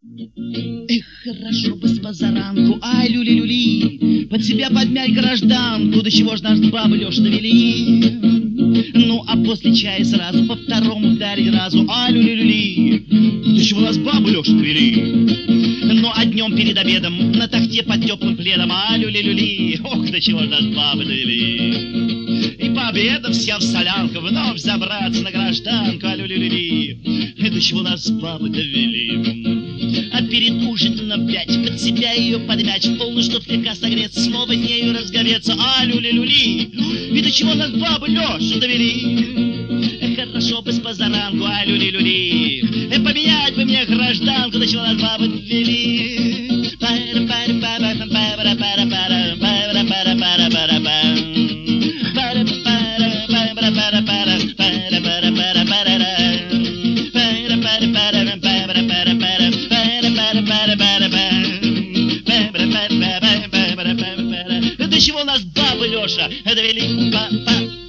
Эх, хорошо бы с позаранку, ай, люли-люли, под себя подмять гражданку, до чего ж нас бабы Лёш довели. Ну, а после чая сразу по второму ударить разу, ай, люли-люли, до чего нас бабы Лёш довели. Ну, а днем перед обедом на тахте под теплым пледом, ай, люли-люли, ох, до чего ж нас бабы довели. И пообедав вся в солянку, вновь забраться на гражданку, ай, люли-люли, до чего нас бабы довели. А перед ужином опять под себя ее подмять, в полную, чтоб слегка согреться, снова с нею разговеться, а люли-люли, и до чего нас бабы Лёшу довели. Хорошо бы с позаранку, а люли-люли, поменять бы мне гражданку, до чего нас бабы довели. До чего нас бабы Лёша довели.